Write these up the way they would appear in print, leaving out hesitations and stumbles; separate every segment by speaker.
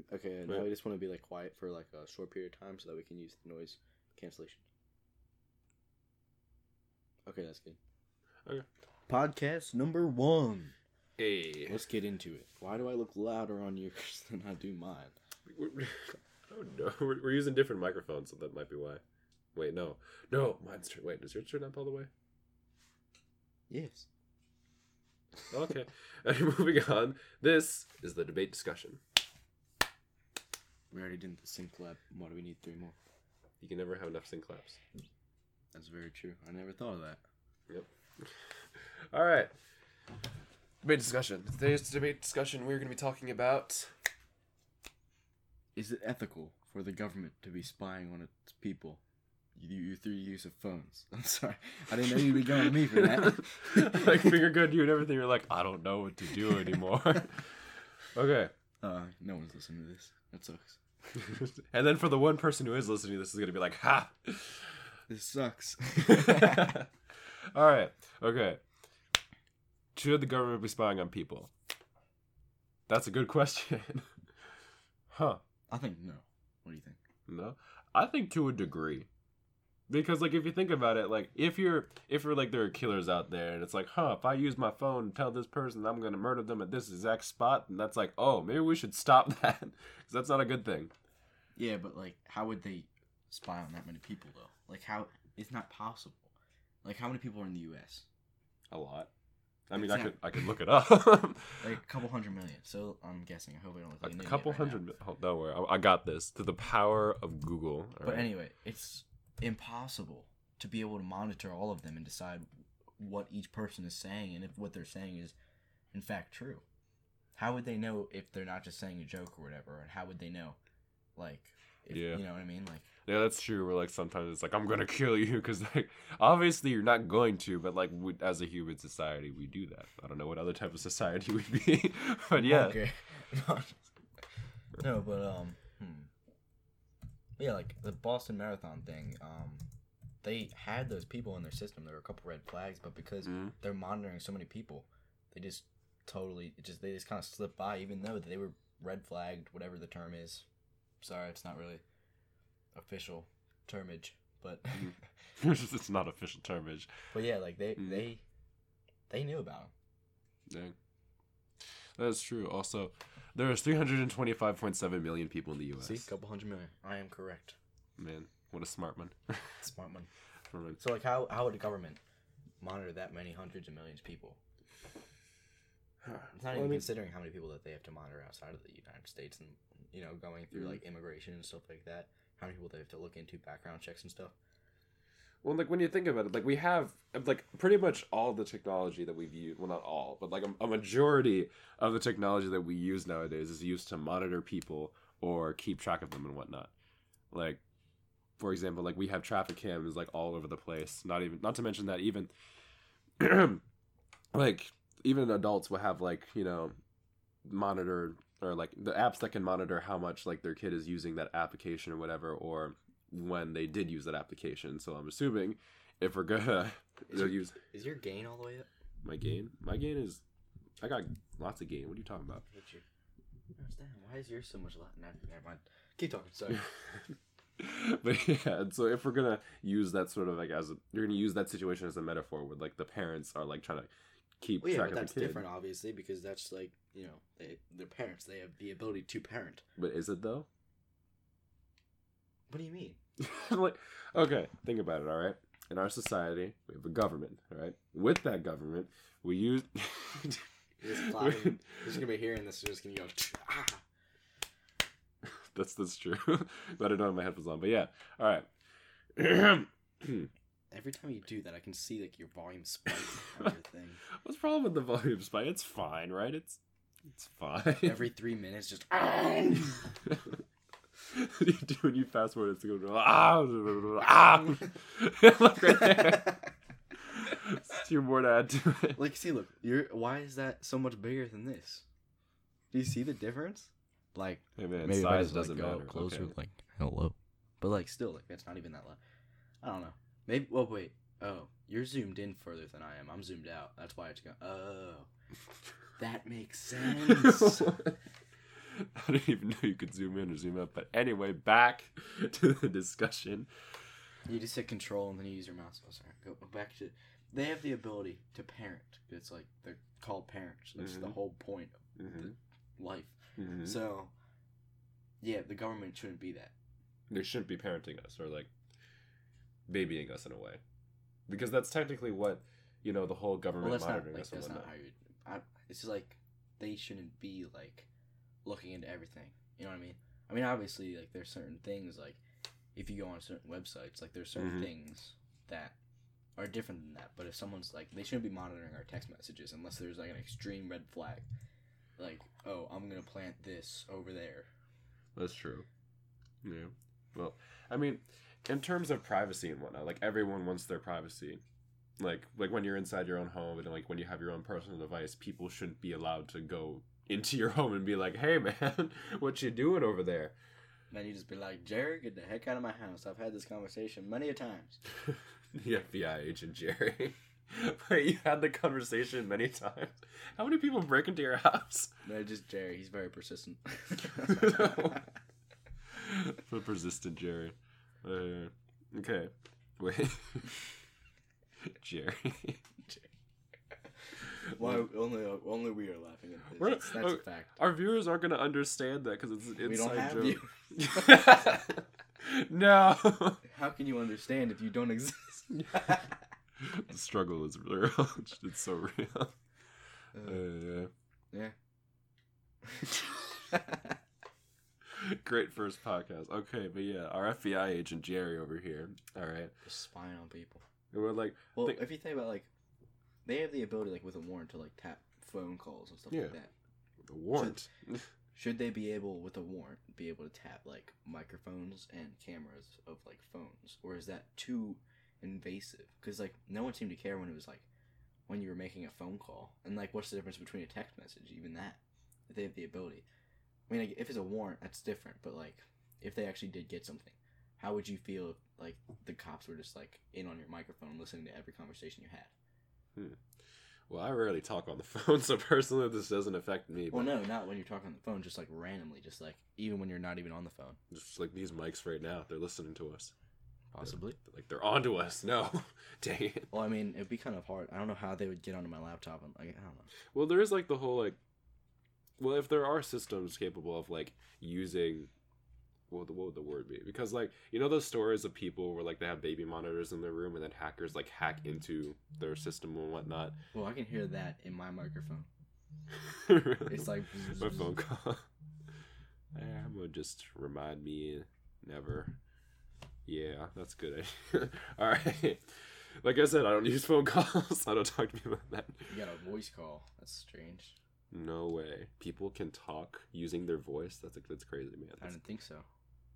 Speaker 1: Okay, now I just want to be like quiet for like a short period of time so that we can use the noise cancellation. Okay, that's good.
Speaker 2: Okay.
Speaker 1: Podcast number 1.
Speaker 2: Hey.
Speaker 1: Let's get into it. Why do I look louder on yours than I do mine?
Speaker 2: I don't know. We're using different microphones, so that might be why. Wait, no. No, mine's turned. Wait, does yours turn up all the way?
Speaker 1: Yes.
Speaker 2: Okay. Moving on. This is the debate discussion.
Speaker 1: We already did the sync clap. Why do we need 3 more?
Speaker 2: You can never have enough sync claps.
Speaker 1: That's very true. I never thought of that.
Speaker 2: Yep. All right. Debate discussion. Today's debate discussion, we're going to be talking about...
Speaker 1: Is it ethical for the government to be spying on its people through the use of phones? I'm sorry. I didn't know you'd be going to me for that.
Speaker 2: Like, finger good you and everything. You're like, I don't know what to do anymore. Okay.
Speaker 1: No one's listening to this. That sucks.
Speaker 2: And then for the one person who is listening, this is going to be like, ha!
Speaker 1: This sucks.
Speaker 2: All right. Okay. Should the government be spying on people? That's a good question. Huh.
Speaker 1: I think no. What do you think?
Speaker 2: No? I think to a degree. Because, like, if you think about it, like, if you're like, there are killers out there, and it's like, if I use my phone and tell this person I'm going to murder them at this exact spot, and that's like, oh, maybe we should stop that. Because that's not a good thing.
Speaker 1: Yeah, but, like, how would they spy on that many people, though? Like, how? It's not possible. Like, how many people are in the U.S.?
Speaker 2: A lot. I mean,
Speaker 1: Exactly.
Speaker 2: I could look it up.
Speaker 1: Like, a couple 100 million. So, I'm guessing. I hope I don't look like an
Speaker 2: A
Speaker 1: idiot
Speaker 2: couple
Speaker 1: right now.
Speaker 2: hundred. Don't worry. I got this. To the power of Google. All
Speaker 1: But
Speaker 2: right.
Speaker 1: anyway, it's impossible to be able to monitor all of them and decide what each person is saying and if what they're saying is, in fact, true. How would they know if they're not just saying a joke or whatever? And how would they know, like, if,
Speaker 2: Yeah.
Speaker 1: you know what I mean? Like,
Speaker 2: Yeah, that's true. Where, like, sometimes it's like, I'm going to kill you. Because, like, obviously you're not going to. But, like, as a human society, we do that. I don't know what other type of society we'd be. But, yeah.
Speaker 1: okay. No, but, yeah, like, the Boston Marathon thing, they had those people in their system. There were a couple red flags, but because they're monitoring so many people, they just they just kind of slipped by, even though they were red flagged, whatever the term is. Sorry, it's not really official termage, but
Speaker 2: It's not official termage.
Speaker 1: but yeah, like they knew about them.
Speaker 2: Dang. That's true. Also, there's 325.7 million people in the U.S.
Speaker 1: See, couple 100 million. I am correct.
Speaker 2: Man, what a smart man.
Speaker 1: Smart one.
Speaker 2: Smart man.
Speaker 1: So like, how would the government monitor that many hundreds of millions of people? It's not even considering how many people that they have to monitor outside of the United States and, you know, going through, like, immigration and stuff like that. How many people they have to look into, background checks and stuff.
Speaker 2: Well, like, when you think about it, like, we have, like, pretty much all the technology that we've used, well, not all, but, like, a majority of the technology that we use nowadays is used to monitor people or keep track of them and whatnot. Like, for example, like, we have traffic cams, like, all over the place. Not to mention that even, like, even adults will have, like, you know, monitor, or, like, the apps that can monitor how much, like, their kid is using that application or whatever, or when they did use that application. So I'm assuming if we're gonna use...
Speaker 1: Is your gain all the way up?
Speaker 2: My gain is... I got lots of gain. What are you talking about?
Speaker 1: Damn, why is yours so much less? Never mind. Keep talking, sorry.
Speaker 2: But yeah, and so if we're gonna use that sort of, like, you're gonna use that situation as a metaphor where, like, the parents are, like, trying to keep track of the kid.
Speaker 1: That's different, obviously, because that's, like, you know, they're parents. They have the ability to parent.
Speaker 2: But is it, though?
Speaker 1: What do you mean?
Speaker 2: Like, okay, think about it, all right? In our society, we have a government, all right? With that government, we use...
Speaker 1: You're just gonna be hearing this, you're just gonna go, ah!
Speaker 2: That's true. But I don't have my headphones on, but yeah. All right.
Speaker 1: Every time you do that, I can see, like, your volume spike on your thing.
Speaker 2: What's the problem with the volume spike? It's fine, right? It's fine.
Speaker 1: Every 3 minutes, just...
Speaker 2: You do when you fast forward, it's going to go, Look right there. It's too more to add to it.
Speaker 1: Like, see, look, why is that so much bigger than this? Do you see the difference? Like,
Speaker 2: Hey man,
Speaker 1: maybe
Speaker 2: size
Speaker 1: if I just,
Speaker 2: doesn't
Speaker 1: like, go
Speaker 2: matter.
Speaker 1: closer,
Speaker 2: Okay.
Speaker 1: like, hello. But, like, still, like, that's not even that loud. I don't know. Maybe, well, wait. Oh, you're zoomed in further than I am. I'm zoomed out. That's why it's going, oh. That makes sense.
Speaker 2: I didn't even know you could zoom in or zoom out. But anyway, back to the discussion.
Speaker 1: You just hit control and then you use your mouse. Oh, sorry. Go back to... They have the ability to parent. It's like, they're called parents. That's the whole point of life. So, yeah, the government shouldn't be that.
Speaker 2: They shouldn't be parenting us or, like, babying us in a way. Because that's technically what, the whole government monitoring us and whatnot. That's not
Speaker 1: how you... It's just like, they shouldn't be, like, looking into everything. You know what I mean? I mean, obviously, like, there's certain things, like, if you go on certain websites, like, there's certain things that are different than that. But if someone's, like, they shouldn't be monitoring our text messages unless there's, like, an extreme red flag. Like, oh, I'm going to plant this over there.
Speaker 2: That's true. Yeah. Well, I mean, in terms of privacy and whatnot, like, everyone wants their privacy. Like when you're inside your own home and, like, when you have your own personal device, people shouldn't be allowed to go into your home and be like, hey, man, what you doing over there?
Speaker 1: Man, you just be like, Jerry, get the heck out of my house. I've had this conversation many a times.
Speaker 2: The FBI agent, Jerry. Wait, you had the conversation many times? How many people break into your house?
Speaker 1: No, just Jerry. He's very persistent.
Speaker 2: The persistent Jerry. Okay. Wait. Jerry.
Speaker 1: Why only we are laughing at this. That's a fact.
Speaker 2: Our viewers aren't going to understand that because it's an inside joke. No.
Speaker 1: How can you understand if you don't exist?
Speaker 2: The struggle is real. It's so real.
Speaker 1: Yeah.
Speaker 2: Great first podcast. Okay, but yeah, our FBI agent Jerry over here. All right,
Speaker 1: just spying on people.
Speaker 2: And we're like,
Speaker 1: well, if you think about, like, they have the ability, like, with a warrant to, like, tap phone calls and stuff like that.
Speaker 2: A warrant.
Speaker 1: Should they be able, with a warrant, be able to tap, like, microphones and cameras of, like, phones? Or is that too invasive? Because, like, no one seemed to care when it was, like, when you were making a phone call. And, like, what's the difference between a text message? Even that. If they have the ability. I mean, like, if it's a warrant, that's different. But, like, if they actually did get something, how would you feel if, like, the cops were just, like, in on your microphone listening to every conversation you had?
Speaker 2: Well, I rarely talk on the phone, so personally this doesn't affect me.
Speaker 1: Well, no, not when you're talking on the phone, just, like, randomly. Just, like, even when you're not even on the phone.
Speaker 2: Just, like, these mics right now, they're listening to us.
Speaker 1: Possibly.
Speaker 2: They're on to us. No. Dang it.
Speaker 1: Well, I mean, it'd be kind of hard. I don't know how they would get onto my laptop. And, like, I don't know.
Speaker 2: Well, there is, like, the whole, like... Well, if there are systems capable of, like, using... What would the word be? Because, like, you know those stories of people where, like, they have baby monitors in their room and then hackers, like, hack into their system and whatnot?
Speaker 1: Well, I can hear that in my microphone.
Speaker 2: Really?
Speaker 1: It's like...
Speaker 2: My phone call. I'm gonna just remind me never. Yeah, that's good. Alright. Like I said, I don't use phone calls. I don't talk to people about that.
Speaker 1: You got a voice call. That's strange.
Speaker 2: No way. People can talk using their voice? That's crazy, man.
Speaker 1: I didn't think so.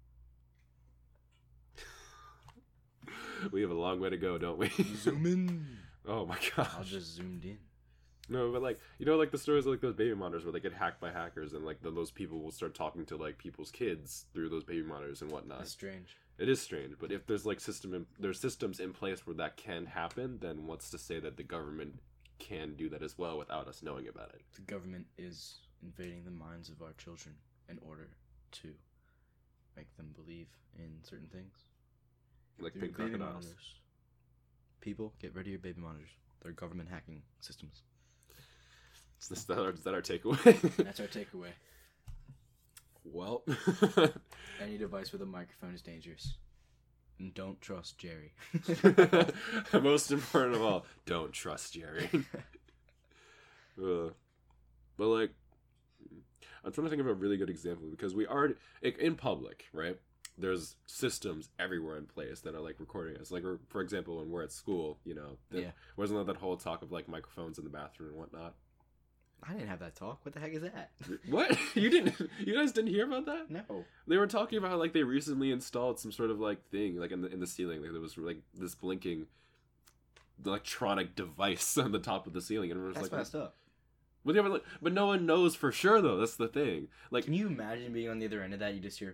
Speaker 2: We have a long way to go, don't we?
Speaker 1: Zoom in.
Speaker 2: Oh my gosh.
Speaker 1: I'll just zoomed in.
Speaker 2: No, but, like, you know, like the stories of, like, those baby monitors where they get hacked by hackers and, like, those people will start talking to, like, people's kids through those baby monitors and whatnot.
Speaker 1: That's strange.
Speaker 2: It is strange, but if there's, like, there's systems in place where that can happen, then what's to say that the government can do that as well without us knowing about it?
Speaker 1: The government is invading the minds of our children in order to make them believe in certain things.
Speaker 2: Like pink crocodiles.
Speaker 1: People, get rid of your baby monitors. They're government hacking systems.
Speaker 2: Is that our takeaway?
Speaker 1: That's our takeaway.
Speaker 2: Well.
Speaker 1: Any device with a microphone is dangerous. And don't trust Jerry.
Speaker 2: Most important of all, don't trust Jerry. But, like, I'm trying to think of a really good example because we are, in public, right? There's systems everywhere in place that are, like, recording us. Like, for example, when we're at school, you know, wasn't that whole talk of, like, microphones in the bathroom and whatnot?
Speaker 1: I didn't have that talk. What the heck is that?
Speaker 2: What? You guys didn't hear about that?
Speaker 1: No.
Speaker 2: They were talking about how, like, they recently installed some sort of, like, thing, like, in the ceiling. Like, there was, like, this blinking electronic device on the top of the ceiling. And it was
Speaker 1: That's
Speaker 2: like,
Speaker 1: messed up.
Speaker 2: But no one knows for sure, though. That's the thing. Like,
Speaker 1: can you imagine being on the other end of that? You just hear...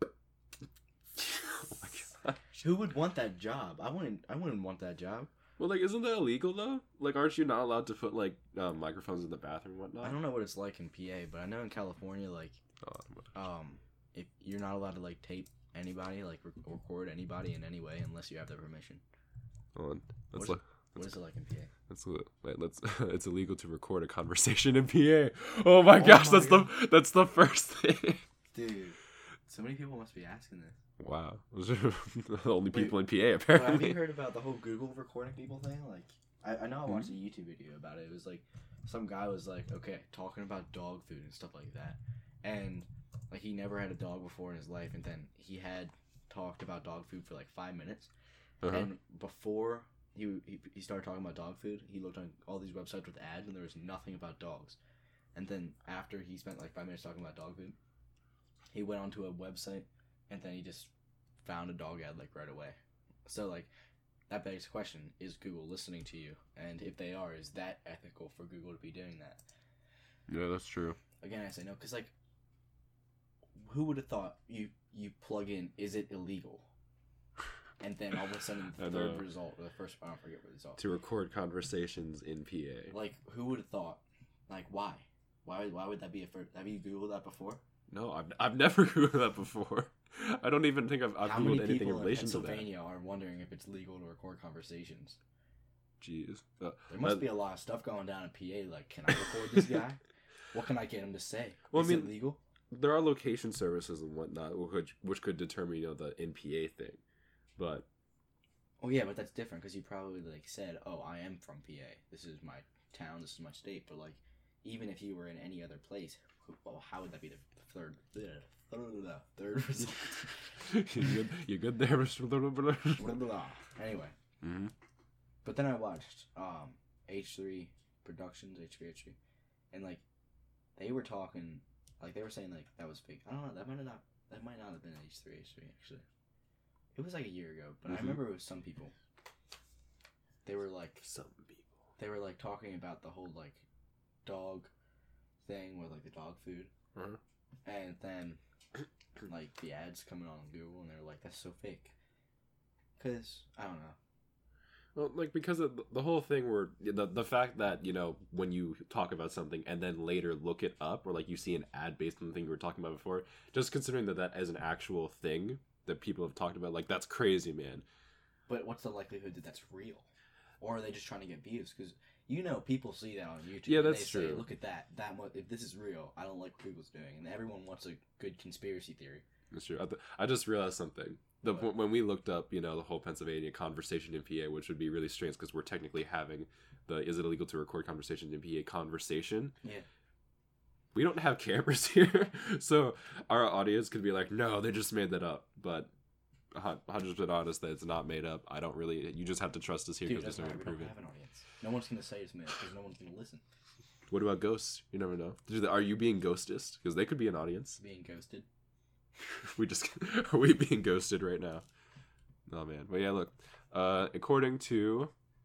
Speaker 2: Oh my god.
Speaker 1: Who would want that job? I wouldn't want that job.
Speaker 2: Well, like, isn't that illegal, though? Like, aren't you not allowed to put, like, microphones in the bathroom and whatnot?
Speaker 1: I don't know what it's like in PA, but I know in California, like...
Speaker 2: Oh,
Speaker 1: if you're not allowed to like tape anybody, like record anybody in any way unless you have their permission.
Speaker 2: Hold on.
Speaker 1: What is it like in PA?
Speaker 2: It's illegal to record a conversation in PA. Oh my gosh, that's the first thing.
Speaker 1: Dude, so many people must be asking this.
Speaker 2: Wow. Those are the only people in PA, apparently.
Speaker 1: Have you heard about the whole Google recording people thing? Like, I know I watched a YouTube video about it. It was like, some guy was like, okay, talking about dog food and stuff like that. And, like, he never had a dog before in his life. And then he had talked about dog food for like 5 minutes. Uh-huh. And before he started talking about dog food, he looked on all these websites with ads and there was nothing about dogs. And then after he spent like 5 minutes talking about dog food, he went onto a website and then he just found a dog ad like right away. So like that begs the question, is Google listening to you? And if they are, is that ethical for Google to be doing that?
Speaker 2: Yeah, that's true.
Speaker 1: Again, I say no, because like, who would have thought you plug in, is it illegal? And then all of a sudden the third result, or the first, I don't forget what result.
Speaker 2: To record conversations in PA.
Speaker 1: Like, who would have thought? Like, why? Why would that be a first? Have you Googled that before?
Speaker 2: No, I've never Googled that before. I don't even think I've Googled anything in relation to that.
Speaker 1: How many people in Pennsylvania are wondering if it's legal to record conversations?
Speaker 2: Jeez.
Speaker 1: There must be a lot of stuff going down in PA. Like, can I record this guy? What can I get him to say? Is it legal?
Speaker 2: There are location services and whatnot which could determine, the NPA thing. But
Speaker 1: yeah, but that's different because you probably like said, "Oh, I am from PA. This is my town. This is my state." But like, even if you were in any other place, how would that be the third result?
Speaker 2: You good there?
Speaker 1: Anyway, but then I watched H3 Productions, H3, and like they were talking, like they were saying like that was fake. I don't know. That might not have been H3 actually. It was like a year ago, but I remember it was some people. They were like talking about the whole like dog thing with like the dog food, and then like the ads coming on Google, and they're like, "That's so fake." Cause I don't know.
Speaker 2: Well, like because of the whole thing where the fact that when you talk about something and then later look it up, or like you see an ad based on the thing you were talking about before, just considering that as an actual thing that people have talked about, like that's crazy, man.
Speaker 1: But what's the likelihood that that's real? Or are they just trying to get views? Because people see that on YouTube.
Speaker 2: Yeah, that's
Speaker 1: true.
Speaker 2: Say,
Speaker 1: look at that. If this is real, I don't like what Google's doing, and everyone wants a good conspiracy theory.
Speaker 2: That's true. I just realized something. When we looked up, the whole Pennsylvania conversation in PA, which would be really strange because we're technically having the "is it illegal to record conversations in PA" conversation. Yeah. We don't have cameras here, so our audience could be like, "No, they just made that up." But 100% honest that it's not made up. I don't really. You just have to trust us here because there's no way to prove it.
Speaker 1: Have an audience. No one's gonna say it's made because no one's gonna listen.
Speaker 2: What about ghosts? You never know. Are you being ghostist? Because they could be an audience.
Speaker 1: Being ghosted.
Speaker 2: Are we being ghosted right now? Oh man. But yeah, look. According to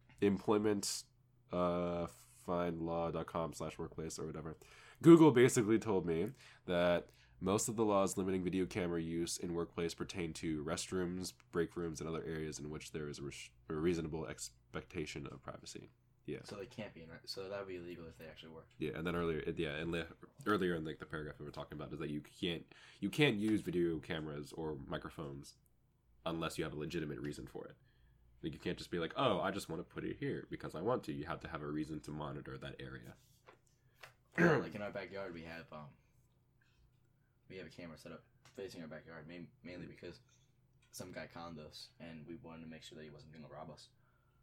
Speaker 2: employmentfindlaw.com/workplace or whatever, Google basically told me that most of the laws limiting video camera use in workplace pertain to restrooms, break rooms, and other areas in which there is a reasonable expectation of privacy. Yeah.
Speaker 1: So they can't be so that would be illegal if they actually were.
Speaker 2: Yeah, and then earlier in like the paragraph we were talking about is that you can't use video cameras or microphones unless you have a legitimate reason for it. Like you can't just be like, "Oh, I just want to put it here because I want to." You have to have a reason to monitor that area.
Speaker 1: Like in our backyard, we have a camera set up facing our backyard, mainly because some guy conned us, and we wanted to make sure that he wasn't going to rob us.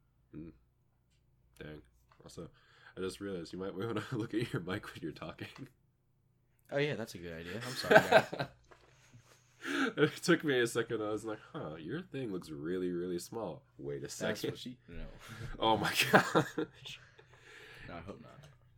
Speaker 2: Dang. Also, I just realized you might want to look at your mic when you're talking.
Speaker 1: Oh yeah, that's a good idea. I'm sorry, guys.
Speaker 2: It took me a second. I was like, "Huh, your thing looks really, really small." Wait a second.
Speaker 1: That's what no.
Speaker 2: Oh my gosh.
Speaker 1: No, I hope not.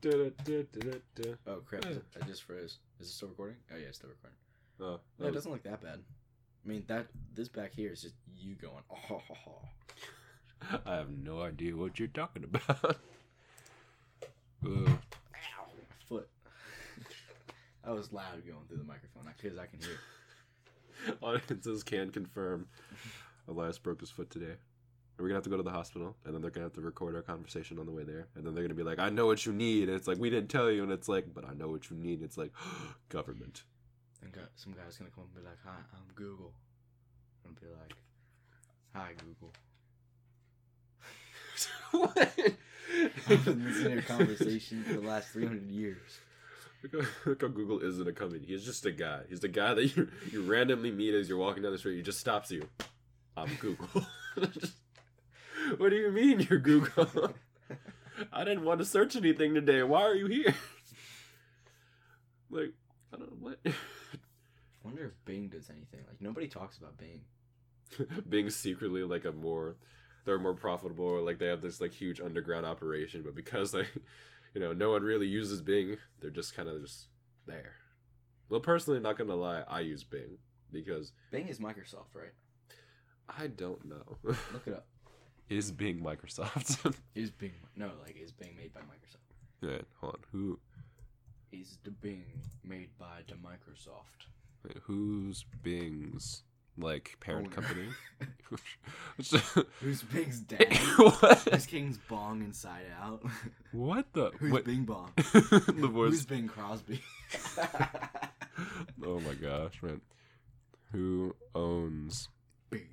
Speaker 1: Oh crap! I just froze. Is it still recording? Oh yeah, it's still recording. Oh, no, it doesn't look that bad. I mean, this back here is just you going. Oh.
Speaker 2: I have no idea what you're talking about.
Speaker 1: Ow, my foot. That was loud going through the microphone because I can hear it.
Speaker 2: Audiences can confirm Elias broke his foot today. We're gonna have to go to the hospital, and then they're gonna have to record our conversation on the way there, and then they're gonna be like, "I know what you need," and it's like, "We didn't tell you," and it's like, "But I know what you need." And it's like, government.
Speaker 1: some guy's gonna come up and be like, "Hi, I'm Google." I'm gonna be like, "Hi, Google."
Speaker 2: What?
Speaker 1: I've been listening to your conversation for the last 300 years.
Speaker 2: Look how Google isn't a company. He's just a guy. He's the guy that you randomly meet as you're walking down the street. He just stops you. I'm Google. What do you mean you're Google? I didn't want to search anything today. Why are you here? Like, I don't know what.
Speaker 1: I wonder if Bing does anything. Like, nobody talks about Bing.
Speaker 2: Bing's secretly like they're more profitable, or like they have this like huge underground operation, but because like, no one really uses Bing, they're just kind of just there. Well, personally, not gonna lie, I use Bing because
Speaker 1: Bing is Microsoft, right?
Speaker 2: I don't know.
Speaker 1: Look it up.
Speaker 2: Is Bing Microsoft?
Speaker 1: Is Bing is Bing made by Microsoft?
Speaker 2: Yeah, hold on. Who
Speaker 1: is the Bing made by the Microsoft?
Speaker 2: wait, who's Bing's like parent company?
Speaker 1: Who's Bing's dad?
Speaker 2: What?
Speaker 1: Who's King's Bong Inside Out?
Speaker 2: What the?
Speaker 1: Who's
Speaker 2: what?
Speaker 1: Bing Bong?
Speaker 2: The voice.
Speaker 1: Who's Bing Crosby?
Speaker 2: Oh my gosh, man! Who owns
Speaker 1: Bing?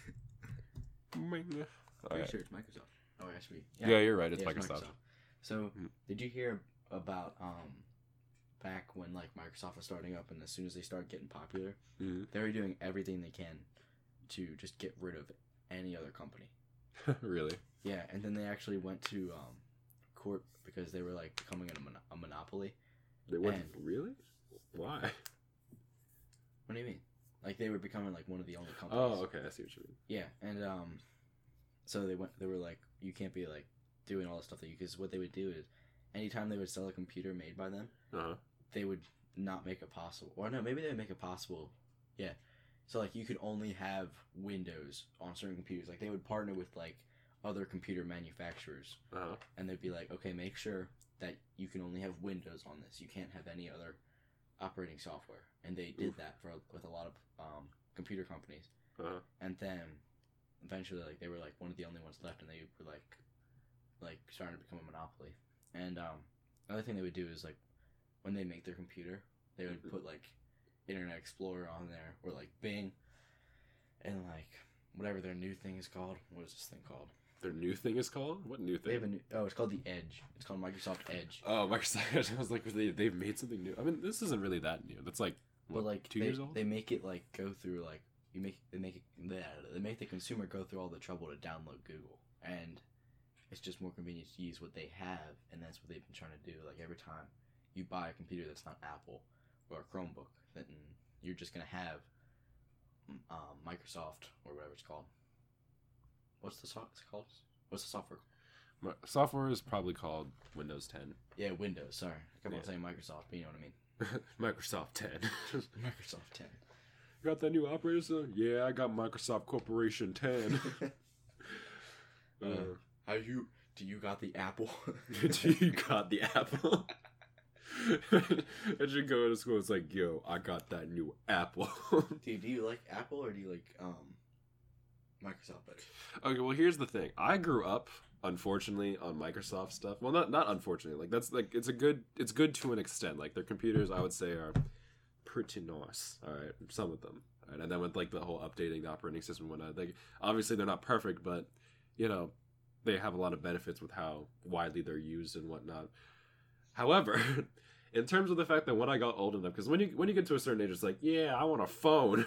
Speaker 2: Bing?
Speaker 1: Pretty sure it's Microsoft. Oh, actually,
Speaker 2: yeah, you're right. It's
Speaker 1: yeah,
Speaker 2: Microsoft.
Speaker 1: So, did you hear about back when like Microsoft was starting up, and as soon as they started getting popular, they were doing everything they can to just get rid of any other company.
Speaker 2: Really?
Speaker 1: Yeah, and then they actually went to court because they were like becoming a monopoly.
Speaker 2: They went really? Why?
Speaker 1: What do you mean? Like they were becoming like one of the only companies.
Speaker 2: Oh, okay, I see what you mean.
Speaker 1: Yeah, and so they were like, you can't be like doing all the stuff that you, because what they would do is anytime they would sell a computer made by them, they would not make it possible, or no, maybe they would make it possible. Yeah, so like you could only have Windows on certain computers. Like they would partner with like other computer manufacturers, and they'd be like, okay, make sure that you can only have Windows on this. You can't have any other operating software. And they did that with a lot of computer companies. And then eventually, like they were like one of the only ones left, and they were like starting to become a monopoly. And another thing they would do is like when they make their computer, they would put like Internet Explorer on there, or like Bing, and like whatever their new thing is called. What is this thing called?
Speaker 2: Their new thing is called? What new thing?
Speaker 1: They have a new. Oh, it's called the Edge. It's called Microsoft Edge.
Speaker 2: Oh, Microsoft. I was like, they've made something new. I mean, this isn't really that new. That's like what,
Speaker 1: but like
Speaker 2: 2 years old.
Speaker 1: They make it like go through like they make the consumer go through all the trouble to download Google, and it's just more convenient to use what they have, and that's what they've been trying to do. Like every time you buy a computer that's not Apple or a Chromebook, then you're just gonna have Microsoft or whatever it's called. What's the software called? What's the software called?
Speaker 2: Software is probably called Windows 10.
Speaker 1: Yeah, Windows. Sorry, I kept on saying Microsoft, but you know what I mean.
Speaker 2: Microsoft 10.
Speaker 1: Microsoft 10.
Speaker 2: You got that new operating system? Yeah, I got Microsoft Corporation 10.
Speaker 1: Do you got the Apple?
Speaker 2: Do you got the Apple? As you go to school, it's like, yo, I got that new Apple.
Speaker 1: Dude, do you like Apple or do you like Microsoft better?
Speaker 2: Okay, well, here's the thing. I grew up, unfortunately, on Microsoft stuff. Well, not unfortunately. Like that's like it's good to an extent. Like their computers, I would say, are pretty nice. All right, some of them. All right, and then with like the whole updating the operating system and whatnot, like obviously they're not perfect, but they have a lot of benefits with how widely they're used and whatnot. However, in terms of the fact that when I got old enough, because when you get to a certain age, it's like, yeah, I want a phone,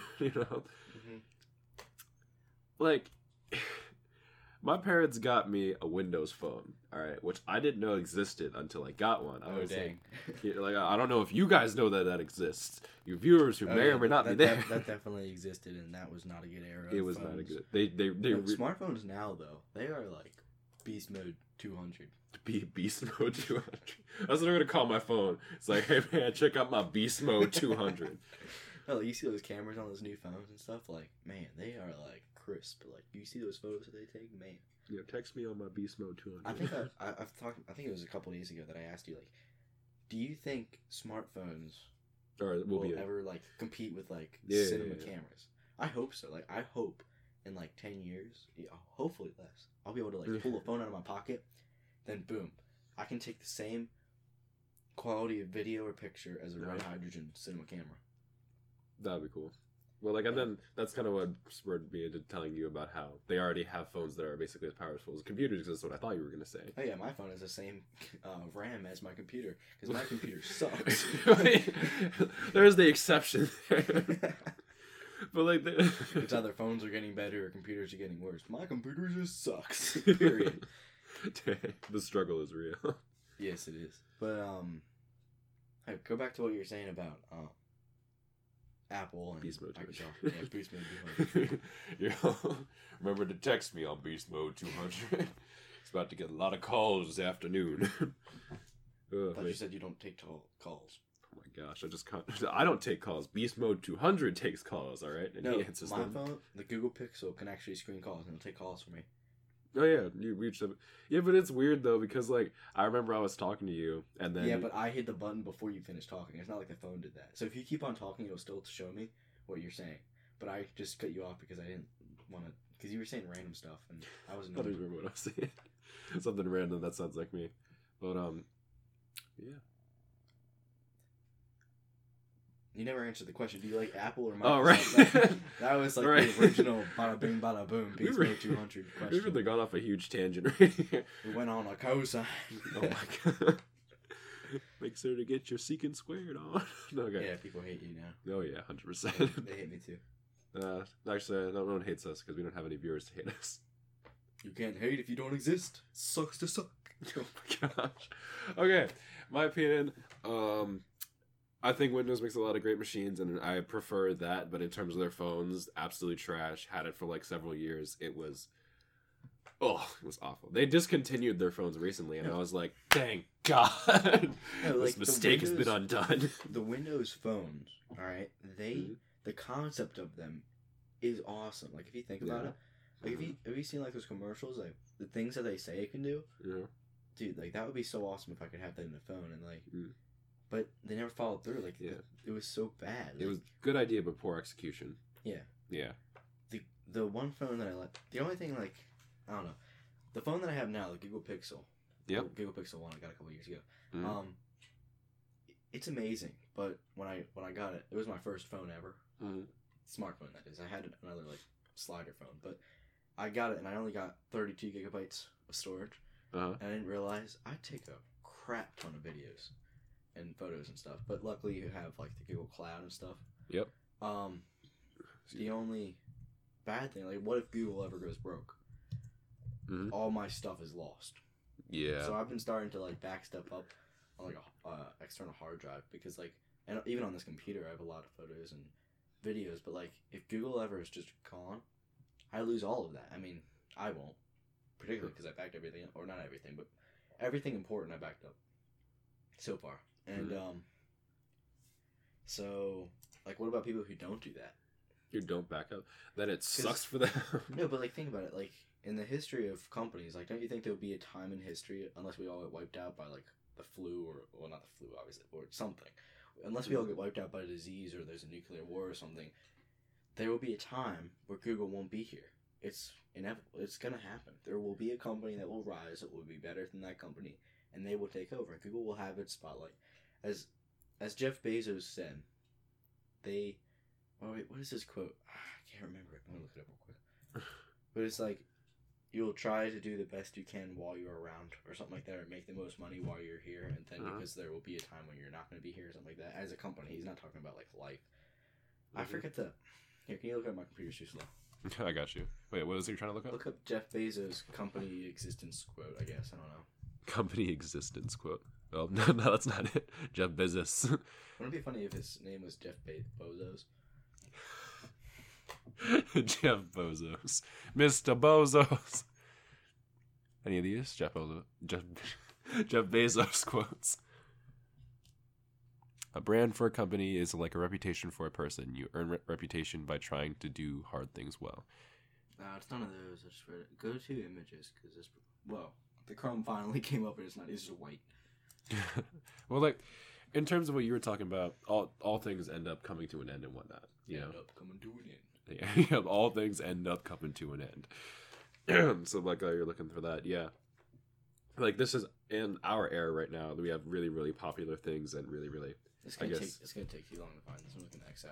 Speaker 2: Like, my parents got me a Windows phone, all right, which I didn't know existed until I got one. I was
Speaker 1: dang.
Speaker 2: Like, I don't know if you guys know that exists. You viewers who may or may not be there.
Speaker 1: That definitely existed, and that was not a good era.
Speaker 2: It was
Speaker 1: phones.
Speaker 2: not a good. They
Speaker 1: smartphones now though, they are like beast mode 200.
Speaker 2: Beast mode 200. That's what I'm gonna call my phone. It's like, hey man, check out my beast mode 200.
Speaker 1: Oh, you see those cameras on those new phones and stuff? Like, man, they are like crisp. Like, you see those photos that they take, man.
Speaker 2: Yeah, text me on my beast mode 200.
Speaker 1: I think I've talked. I think it was a couple days ago that I asked you, like, do you think smartphones will ever like compete with like cinema cameras? I hope so. Like, I hope in like 10 years, hopefully less, I'll be able to like pull a phone out of my pocket, then boom, I can take the same quality of video or picture as a red hydrogen cinema camera.
Speaker 2: That'd be cool. Well, like, and then that's kind of what spurred me into telling you about how they already have phones that are basically as powerful as computers, because that's what I thought you were going to say.
Speaker 1: Oh, yeah, my phone has the same RAM as my computer, because my computer sucks.
Speaker 2: There's the exception there. But, like,
Speaker 1: it's either phones are getting better or computers are getting worse. My computer just sucks. Period.
Speaker 2: The struggle is real.
Speaker 1: Yes, it is. But, hey, go back to what you were saying about, Apple and
Speaker 2: Beast Mode
Speaker 1: Microsoft. Yeah, Beast Mode 200.
Speaker 2: Remember to text me on Beast Mode 200. It's about to get a lot of calls this afternoon.
Speaker 1: I thought you said you don't take calls.
Speaker 2: Oh my gosh, I don't take calls. Beast Mode 200 takes calls, alright? And he answers
Speaker 1: my
Speaker 2: them.
Speaker 1: phone, the Google Pixel can actually screen calls and it'll take calls for me.
Speaker 2: Oh yeah, you reached them. Yeah, but it's weird though, because like I remember I was talking to you and then
Speaker 1: yeah, but I hit the button before you finished talking. It's not like the phone did that. So if you keep on talking, it'll still show me what you're saying. But I just cut you off because I didn't want to, because you were saying random stuff and I wasn't.
Speaker 2: I don't remember what I was saying. Something random that sounds like me, but yeah.
Speaker 1: You never answered the question. Do you like Apple or Microsoft?
Speaker 2: Oh, right.
Speaker 1: That was like
Speaker 2: right.
Speaker 1: the original bada bing, bada boom, Beast Mode 200 question.
Speaker 2: We've really gone off a huge tangent right here.
Speaker 1: We went on a cosine.
Speaker 2: Oh my god. Make sure to get your secant squared on. Okay.
Speaker 1: Yeah, people hate you now.
Speaker 2: Oh yeah, 100%.
Speaker 1: They hate me too.
Speaker 2: Actually, no one hates us because we don't have any viewers to hate us.
Speaker 1: You can't hate if you don't exist. Sucks to suck.
Speaker 2: Oh my gosh. Okay, my opinion. I think Windows makes a lot of great machines, and I prefer that. But in terms of their phones, absolutely trash. Had it for like several years. It was awful. They discontinued their phones recently, and I was like, thank God, this mistake has been undone.
Speaker 1: The Windows phones, all right, the concept of them is awesome. Like if you think about it, like have you seen like those commercials, like the things that they say it can do?
Speaker 2: Yeah.
Speaker 1: Dude, like that would be so awesome if I could have that in the phone, and like. But they never followed through. Like, it was so bad. Like,
Speaker 2: it was good idea, but poor execution.
Speaker 1: Yeah.
Speaker 2: Yeah.
Speaker 1: The one phone that I like, the only thing, like, I don't know. The phone that I have now, the Google Pixel.
Speaker 2: Yep.
Speaker 1: Google Pixel 1 I got a couple years ago. Mm-hmm. It's amazing, but when I got it, it was my first phone ever.
Speaker 2: Mm-hmm.
Speaker 1: Smartphone, that is. I had another, like, slider phone, but I got it, and I only got 32 gigabytes of storage.
Speaker 2: Uh-huh. And
Speaker 1: I didn't realize I take a crap ton of videos and photos and stuff, but luckily you have like the Google Cloud and stuff.
Speaker 2: Yep.
Speaker 1: The only bad thing, like, what if Google ever goes broke?
Speaker 2: Mm-hmm.
Speaker 1: All my stuff is lost.
Speaker 2: Yeah.
Speaker 1: So I've been starting to like back stuff up on like a external hard drive because like, and even on this computer I have a lot of photos and videos, but like if Google ever is just gone, I lose all of that. I mean, I won't, particularly because I backed everything up, or not everything, but everything important I backed up so far. And, so, like, what about people who don't do that?
Speaker 2: Who don't back up? Then it sucks for them.
Speaker 1: No, but, like, think about it. Like, in the history of companies, like, don't you think there would be a time in history, unless we all get wiped out by, like, the flu, or, well, not the flu, obviously, or something. Unless we all get wiped out by a disease, or there's a nuclear war or something, there will be a time where Google won't be here. It's inevitable. It's gonna happen. There will be a company that will rise that will be better than that company, and they will take over. Google will have its spotlight. As Jeff Bezos said, what is his quote? I can't remember it. I'm gonna look it up real quick. But it's like, you'll try to do the best you can while you're around, or something like that, or make the most money while you're here, and then because there will be a time when you're not going to be here, or something like that. As a company, he's not talking about like life. I forget the. Here, can you look at my computer's too slow?
Speaker 2: I got you. Wait, what was he trying to look up?
Speaker 1: Look up Jeff Bezos' company existence quote. I guess I don't know.
Speaker 2: Company existence quote. Oh no, that's not it. Jeff Bezos.
Speaker 1: Wouldn't it be funny if his name was Jeff Bezos?
Speaker 2: Jeff Bezos, Mr. Bezos. Any of these? Jeff Bezos quotes. A brand for a company is like a reputation for a person. You earn reputation by trying to do hard things well.
Speaker 1: It's none of those. I just read it. Go to images, because this. Whoa. The Chrome finally came up and it's not. It's just white.
Speaker 2: Well, like, in terms of what you were talking about, all things end up coming to an end and whatnot. You know?
Speaker 1: End up coming to an end.
Speaker 2: Yeah, all things end up coming to an end. So, like, you're looking for that, yeah. Like, this is in our era right now that we have really, really popular things and really, really.
Speaker 1: It's gonna take too long to find this one with an X out.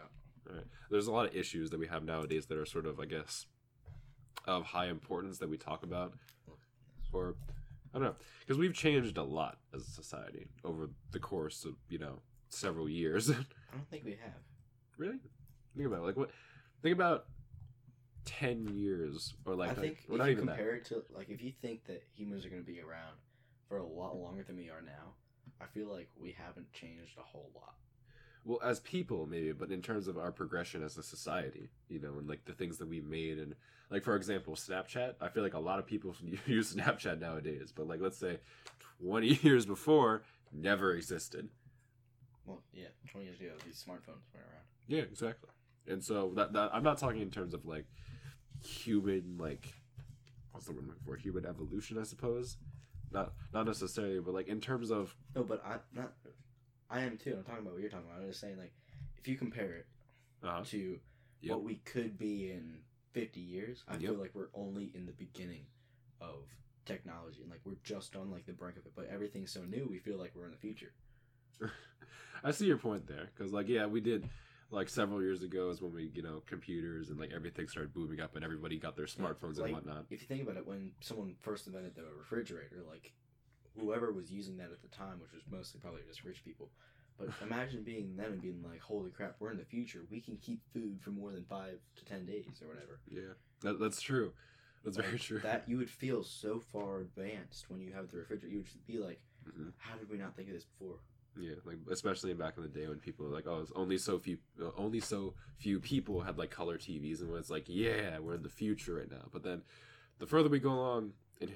Speaker 2: All right. There's a lot of issues that we have nowadays that are sort of, I guess, of high importance that we talk about, or I don't know, because we've changed a lot as a society over the course of several years.
Speaker 1: I don't think we have.
Speaker 2: Really? Think about it. Like what? Think about 10 years or like.
Speaker 1: I think
Speaker 2: like,
Speaker 1: if you compare it to like if you think that humans are going to be around for a lot longer than we are now, I feel like we haven't changed a whole lot.
Speaker 2: Well, as people, maybe, but in terms of our progression as a society, and like the things that we made, and like for example, Snapchat. I feel like a lot of people use Snapchat nowadays, but like let's say 20 years before, never existed.
Speaker 1: Well, yeah, 20 years ago, these smartphones went around.
Speaker 2: Yeah, exactly. And so that I'm not talking in terms of like human, like what's the word I'm looking for? Human evolution, I suppose. Not necessarily, but like in terms of
Speaker 1: no, but I am too. I'm talking about what you're talking about. I'm just saying, like, if you compare it to what we could be in 50 years, I feel like we're only in the beginning of technology, and like we're just on like the brink of it. But everything's so new, we feel like we're in the future.
Speaker 2: I see your point there, because like we did like several years ago is when we computers and like everything started booming up and everybody got their smartphones and whatnot. If
Speaker 1: you think about it, when someone first invented the refrigerator, like whoever was using that at the time, which was mostly probably just rich people, but imagine being them and being like, holy crap, we're in the future, we can keep food for more than 5 to 10 days or whatever.
Speaker 2: That's true. That's very true.
Speaker 1: That you would feel so far advanced when you have the refrigerator. You would be like, how did we not think of this before?
Speaker 2: Yeah, like especially back in the day when people were like, oh, it's only so few people had like color TVs, and when it's like, yeah, we're in the future right now. But then, the further we go along in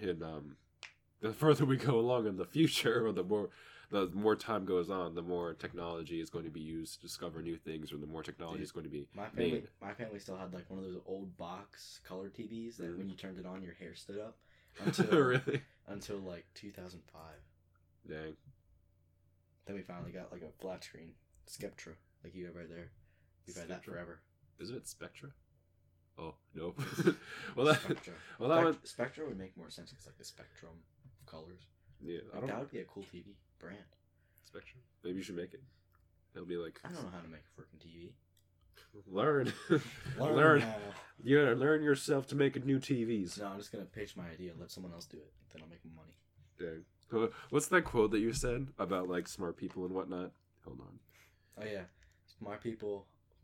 Speaker 2: the future, or the more time goes on, the more technology is going to be used to discover new things, or the more technology is going to be made.
Speaker 1: My family still had like one of those old box color TVs that when you turned it on, your hair stood up. Until like 2005.
Speaker 2: Dang.
Speaker 1: Then we finally got like a flat screen Spectra, like you have right there. We've had that forever.
Speaker 2: Isn't it Spectra? Oh nope.
Speaker 1: Spectra would make more sense because like the spectrum of colors.
Speaker 2: Yeah,
Speaker 1: that would be a cool TV brand.
Speaker 2: Spectrum. Maybe you should make it. It'll be like.
Speaker 1: I don't know how to make a freaking TV.
Speaker 2: Learn. You gotta learn yourself to make new TVs.
Speaker 1: No, I'm just gonna pitch my idea and let someone else do it. Then I'll make money.
Speaker 2: Dang. What's that quote that you said about like smart people and whatnot? Hold on.
Speaker 1: Oh yeah, smart people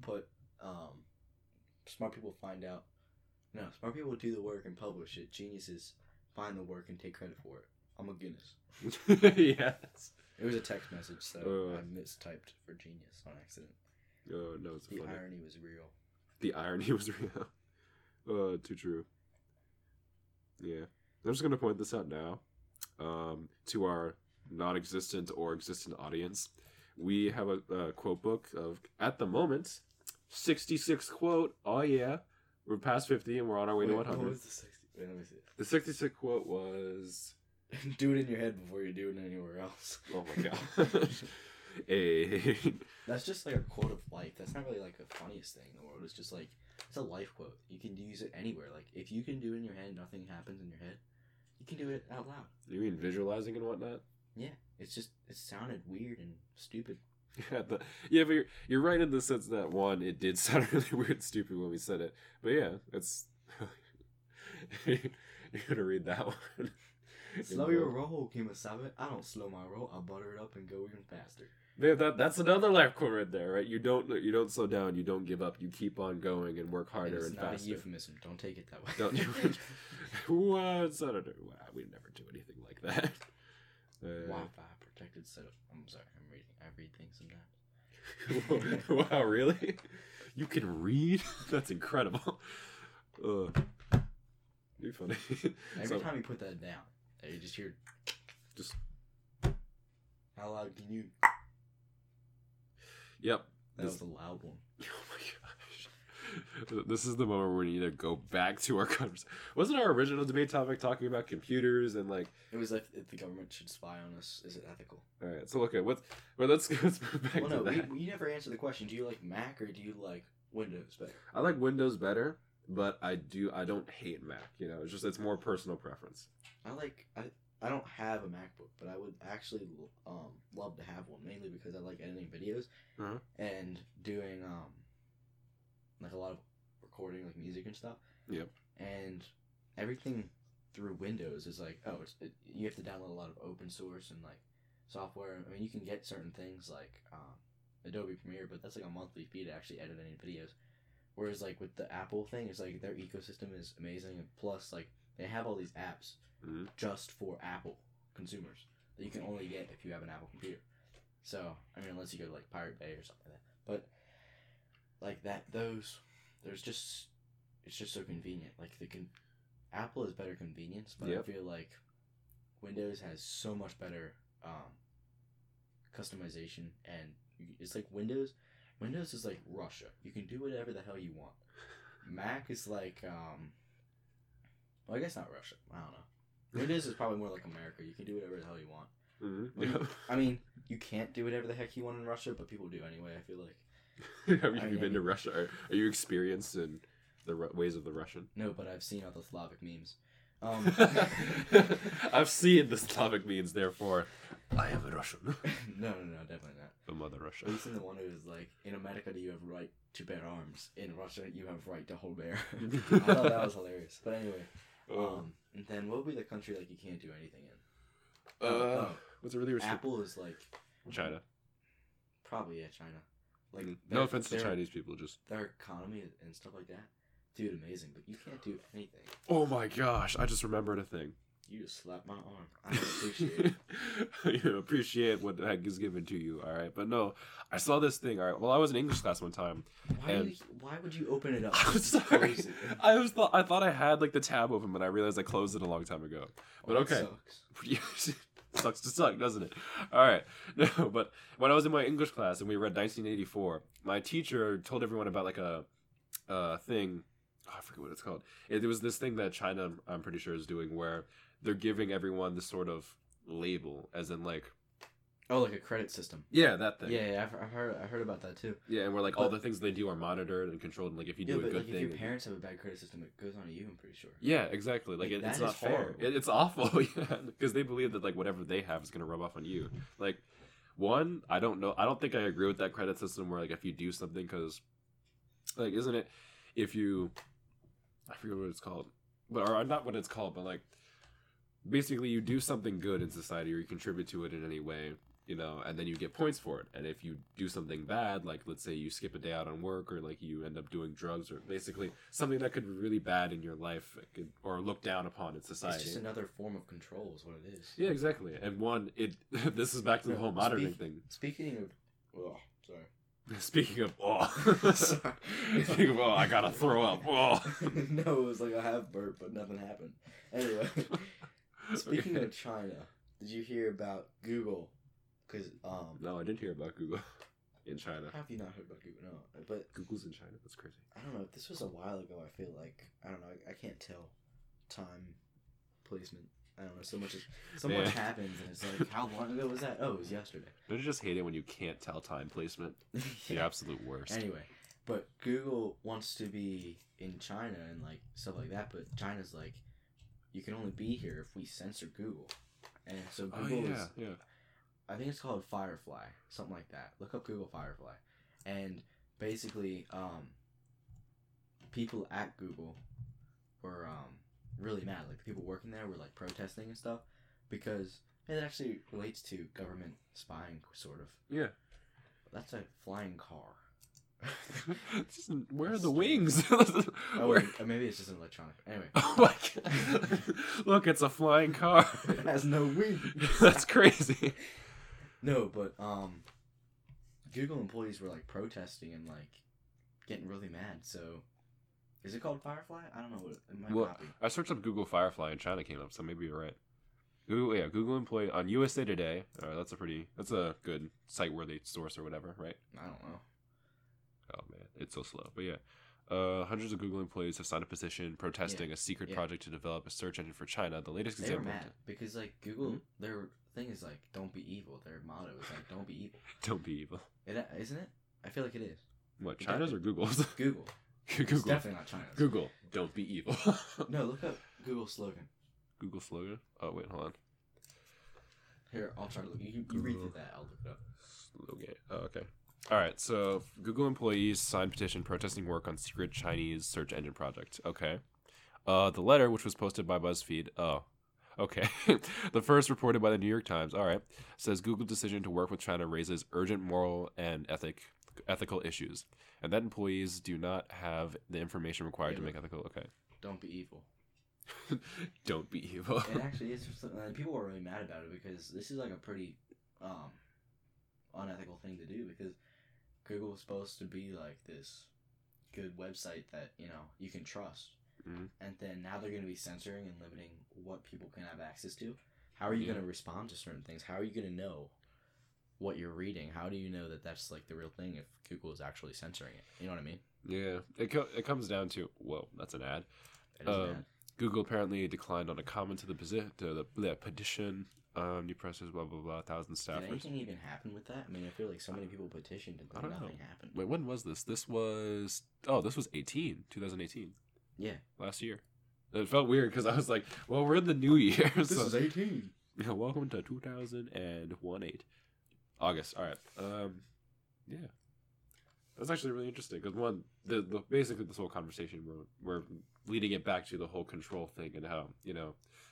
Speaker 1: find out. No, smart people do the work and publish it. Geniuses find the work and take credit for it. I'm a Guinness.
Speaker 2: Yes.
Speaker 1: It was a text message, so I mistyped for genius on accident.
Speaker 2: Oh no, it's
Speaker 1: the
Speaker 2: funny.
Speaker 1: irony was real.
Speaker 2: The irony was real. Oh, too true. Yeah, I'm just gonna point this out now. To our non-existent or existent audience, we have a quote book of, at the moment, 66 quote. Oh yeah, we're past 50 and we're on our way to 100.
Speaker 1: What was the 60? Wait, let me see.
Speaker 2: The 66 quote was.
Speaker 1: Do it in your head before you do it anywhere else.
Speaker 2: Oh my god. Hey.
Speaker 1: That's just like a quote of life. That's not really like the funniest thing in the world. It's just like, it's a life quote. You can use it anywhere. Like, if you can do it in your head, nothing happens in your head. You can do it out loud.
Speaker 2: You mean visualizing and whatnot?
Speaker 1: Yeah. It's just, it sounded weird and stupid.
Speaker 2: But you're right in the sense that, one, it did sound really weird and stupid when we said it. But yeah, it's... You're gonna read that one.
Speaker 1: Slow your roll, Kimasabe. I don't slow my roll. I butter it up and go even faster.
Speaker 2: Man, that's another life quote right there, right? You don't slow down. You don't give up. You keep on going and work harder and faster.
Speaker 1: It's not a euphemism. Don't take it that way.
Speaker 2: What? We never do anything like that.
Speaker 1: Wi-Fi protected setup. I'm sorry. I read things
Speaker 2: sometimes. Wow, really? You can read? That's incredible. You're funny.
Speaker 1: Every time you put that down, you just hear. How loud can you?
Speaker 2: Yep.
Speaker 1: That was a loud one.
Speaker 2: Oh my gosh. This is the moment where we need to go back to our conversation. Wasn't our original debate topic talking about computers and like...
Speaker 1: It was like, if the government should spy on us, is it ethical?
Speaker 2: Alright, so okay, let's move back to that.
Speaker 1: We never answered the question. Do you like Mac or do you like Windows better?
Speaker 2: I like Windows better, but I don't hate Mac, it's more personal preference.
Speaker 1: I don't have a MacBook, but I would actually love to have one, mainly because I like editing videos and doing recording like music and stuff.
Speaker 2: Yep.
Speaker 1: And everything through Windows is like, you have to download a lot of open source and like software. I mean, you can get certain things like Adobe Premiere, but that's like a monthly fee to actually edit any videos. Whereas like with the Apple thing, it's like their ecosystem is amazing, and plus like they have all these apps just for Apple consumers that you can only get if you have an Apple computer. So I mean, unless you go to like Pirate Bay or something like that, but like that, it's just so convenient. Like Apple is better convenience, but I feel like Windows has so much better customization, and it's like Windows is like Russia. You can do whatever the hell you want. Mac is like well, I guess not Russia. I don't know. Windows is probably more like America. You can do whatever the hell you want.
Speaker 2: Mm-hmm.
Speaker 1: I mean, you can't do whatever the heck you want in Russia, but people do anyway. I feel like.
Speaker 2: Have you been to Russia? Are you experienced in the ways of the Russian?
Speaker 1: No, but I've seen all the Slavic memes.
Speaker 2: I've seen the Slavic memes, therefore I am a Russian.
Speaker 1: No, definitely not.
Speaker 2: The mother Russia.
Speaker 1: Have you seen the one who was like, in America do you have right to bear arms? In Russia you have right to hold bear. I thought that was hilarious. But anyway, and then what would be the country like you can't do anything in?
Speaker 2: What's it really restricted?
Speaker 1: Apple is like
Speaker 2: China.
Speaker 1: Probably China. Like
Speaker 2: no offense to Chinese people, just
Speaker 1: their economy and stuff like that. Dude, amazing, but you can't do anything.
Speaker 2: Oh my gosh, I just remembered a thing.
Speaker 1: You just slapped my arm. I appreciate it.
Speaker 2: You appreciate what the heck is given to you, alright? But no, I saw this thing, alright? Well, I was in English class one time.
Speaker 1: Why would you open it up?
Speaker 2: I'm sorry. I thought I had like the tab open, but I realized I closed it a long time ago. But okay. Sucks. Sucks to suck, doesn't it? Alright. No, but when I was in my English class and we read 1984, my teacher told everyone about like a thing. Oh, I forget what it's called. It was this thing that China, I'm pretty sure, is doing where they're giving everyone this sort of label, as in like,
Speaker 1: like a credit system.
Speaker 2: Yeah, that thing.
Speaker 1: Yeah, I've heard about that too.
Speaker 2: Yeah, and where like all the things they do are monitored and controlled, and like if you do a good thing,
Speaker 1: if your parents have a bad credit system, it goes on to you. I'm pretty sure.
Speaker 2: Yeah, exactly. Like it's not fair. It's awful. Yeah, because they believe that like whatever they have is gonna rub off on you. Like, I don't know. I don't think I agree with that credit system where like if you do something, because like isn't it if you I forget what it's called, or not what it's called, but like basically you do something good in society or you contribute to it in any way, you know, and then you get points for it. And if you do something bad, like let's say you skip a day out on work, or like you end up doing drugs, or basically something that could be really bad in your life, or looked down upon in society. It's
Speaker 1: just another form of control is what it is.
Speaker 2: Yeah, exactly. And this is back to the whole monitoring thing.
Speaker 1: Speaking of
Speaker 2: Speaking of, I gotta throw up.
Speaker 1: No, it was like I have burp, but nothing happened. Anyway, speaking of China, did you hear about Google? Because
Speaker 2: no, I didn't hear about Google in China.
Speaker 1: How have you not heard about Google? No, but
Speaker 2: Google's in China. That's crazy.
Speaker 1: I don't know. This was a while ago. I feel like I don't know. I can't tell time placement. I don't know. So much happens, and it's like, how long ago was that? Oh, it was yesterday.
Speaker 2: Don't you just hate it when you can't tell time placement? The absolute worst.
Speaker 1: Anyway, but Google wants to be in China and like stuff like that, but China's like, you can only be here if we censor Google, and so Google is. I think it's called Firefly, something like that. Look up Google Firefly, and basically, people at Google were really mad. Like the people working there were like protesting and stuff because it actually relates to government spying, sort of.
Speaker 2: Yeah.
Speaker 1: That's a flying car.
Speaker 2: Where are the wings?
Speaker 1: Maybe it's just an electronic. Anyway.
Speaker 2: Oh my god! Look, it's a flying car.
Speaker 1: It has no wings.
Speaker 2: That's crazy.
Speaker 1: No, but Google employees were like protesting and like getting really mad. So, is it called Firefly? I don't know what it might not be.
Speaker 2: I searched up Google Firefly and China came up, so maybe you're right. Google employee on USA Today. That's a good site where they source or whatever, right?
Speaker 1: I don't know.
Speaker 2: Oh man, it's so slow. But yeah, hundreds of Google employees have signed a petition protesting a secret project to develop a search engine for China. The latest example.
Speaker 1: They were mad because like Google, their thing is like "Don't be evil." Their motto is like "Don't be evil."
Speaker 2: Don't be evil.
Speaker 1: Isn't it? I feel like it is.
Speaker 2: What, China's or Google's?
Speaker 1: Google.
Speaker 2: Google.
Speaker 1: It's definitely not China's.
Speaker 2: Google. Don't be evil.
Speaker 1: No, look up Google slogan.
Speaker 2: Google slogan? Oh wait, hold on.
Speaker 1: Here, I'll try to look. You read through that. I'll look it up.
Speaker 2: Slogan. Oh, okay. All right, so Google employees signed petition protesting work on secret Chinese search engine project. Okay. The letter, which was posted by BuzzFeed, okay. The first reported by the New York Times, all right, says Google's decision to work with China raises urgent moral and ethical issues, and that employees do not have the information required to make ethical. Okay.
Speaker 1: Don't be evil.
Speaker 2: Don't be evil.
Speaker 1: It actually is. People were really mad about it because this is like a pretty unethical thing to do, because Google was supposed to be like this good website that, you know, you can trust.
Speaker 2: Mm-hmm.
Speaker 1: And then now they're going to be censoring and limiting what people can have access to. How are you going to respond to certain things? How are you going to know what you're reading? How do you know that that's like the real thing if Google is actually censoring it? You know what I mean?
Speaker 2: Yeah. It comes down to, whoa, that's an ad.
Speaker 1: That is an ad.
Speaker 2: Google apparently declined on a comment to the petition. New pressers, blah, blah, blah, 1,000 staffers.
Speaker 1: Did anything even happen with that? I mean, I feel like so many people petitioned and nothing happened.
Speaker 2: Wait, when was this? This was 2018.
Speaker 1: Yeah.
Speaker 2: Last year. It felt weird because I was like, well, we're in the new year.
Speaker 1: This is 18.
Speaker 2: Yeah, welcome to 2018. August. All right. Yeah. That's actually really interesting because basically this whole conversation we're leading it back to the whole control thing and how, you know,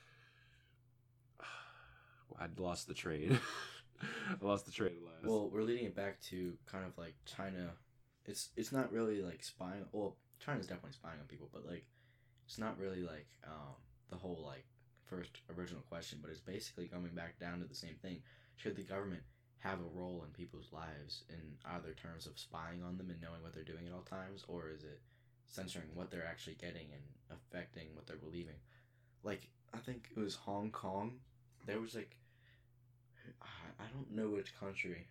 Speaker 2: I'd lost the train. I lost the train at last.
Speaker 1: Well, we're leading it back to kind of like China. It's not really like spying. Well, China's definitely spying on people, but like it's not really like the whole like first original question, but it's basically coming back down to the same thing. Should the government have a role in people's lives in either terms of spying on them and knowing what they're doing at all times, or is it censoring what they're actually getting and affecting what they're believing? Like, I think it was Hong Kong. There was like, I don't know which country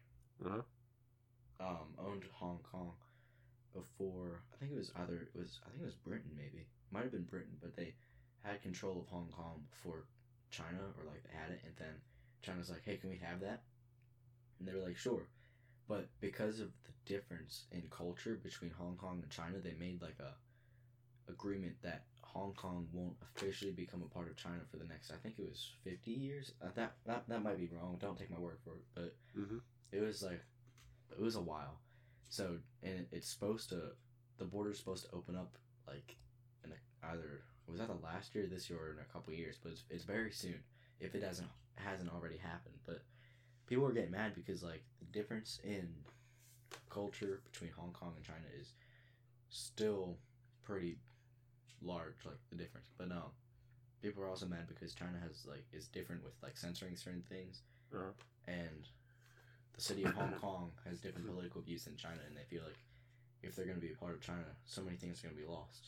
Speaker 1: owned Hong Kong before. I think it was Britain, maybe. Might have been Britain, but they had control of Hong Kong before China, or like they had it, and then China's like, hey, can we have that? And they were like, sure. But because of the difference in culture between Hong Kong and China, they made like a agreement that Hong Kong won't officially become a part of China for the next, I think it was 50 years. That might be wrong. Don't take my word for it. But it was a while. So, and it's supposed to, the border's supposed to open up like in was that the last year, this year, or in a couple years? But it's very soon if it hasn't already happened. But people are getting mad because like the difference in culture between Hong Kong and China is still pretty large, like the difference. But no, people are also mad because China is different with like censoring certain things, and the city of Hong Kong has different political views than China, and they feel like if they're going to be a part of China, so many things are going to be lost.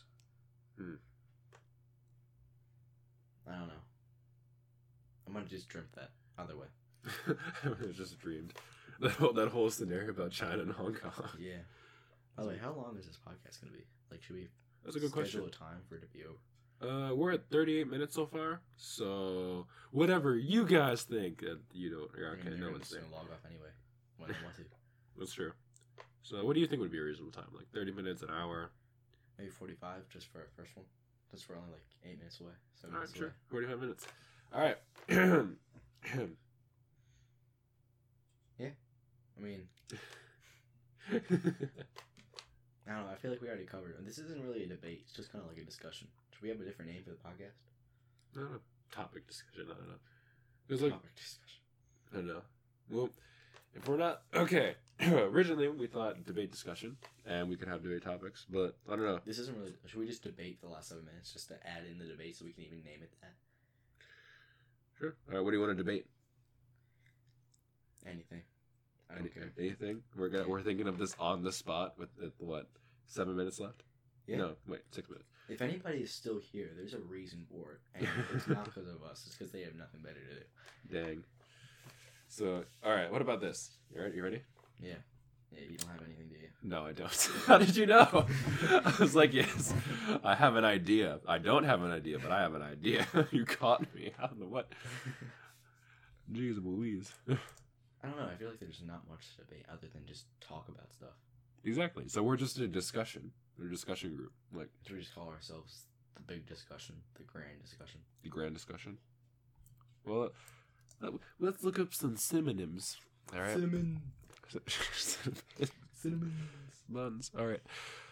Speaker 1: I don't know. I'm gonna just dream that either way.
Speaker 2: I just dreamed that whole scenario about China and Hong Kong.
Speaker 1: Yeah. By the way, how long is this podcast gonna be? Like, should we?
Speaker 2: That's a good question.
Speaker 1: Schedule a time for it to be over.
Speaker 2: We're at 38 minutes so far. So whatever you guys think, you don't. Okay, no one's saying.
Speaker 1: Log off anyway when they want to.
Speaker 2: That's true. So what do you think would be a reasonable time? Like 30 minutes, an hour?
Speaker 1: Maybe 45, just for our first one. Just for only like 8 minutes away. 7
Speaker 2: All right,
Speaker 1: minutes
Speaker 2: sure.
Speaker 1: away.
Speaker 2: 45 minutes. All right.
Speaker 1: Yeah. I mean, I don't know. I feel like we already covered it. This isn't really a debate. It's just kind of like a discussion. Should we have a different name for the podcast?
Speaker 2: No, topic discussion. I don't know. It was like
Speaker 1: topic discussion.
Speaker 2: I don't know. Well, if we're not okay. Originally, we thought debate discussion, and we could have debate topics, but I don't know.
Speaker 1: This isn't really. Should we just debate for the last 7 minutes just to add in the debate so we can even name it that?
Speaker 2: Sure. All right. What do you want to debate?
Speaker 1: Anything. I don't care.
Speaker 2: Anything. We're thinking of this on the spot with what 7 minutes left.
Speaker 1: Yeah.
Speaker 2: No, wait, 6 minutes.
Speaker 1: If anybody is still here, there's a reason for it, and it's not because of us. It's because they have nothing better to do.
Speaker 2: Dang. So, all right. What about this? You ready?
Speaker 1: Yeah. Yeah, you don't have anything, do you?
Speaker 2: No, I don't. How did you know? I was like, yes, I have an idea. I don't have an idea, but I have an idea. You caught me. I don't know what. Jeez Louise.
Speaker 1: I don't know. I feel like there's not much to debate other than just talk about stuff.
Speaker 2: Exactly. So we're just a discussion. We're a discussion group. Like,
Speaker 1: should we just call ourselves the big discussion, the grand discussion?
Speaker 2: The grand discussion? Well, let's look up some synonyms. All right. Buns. All right.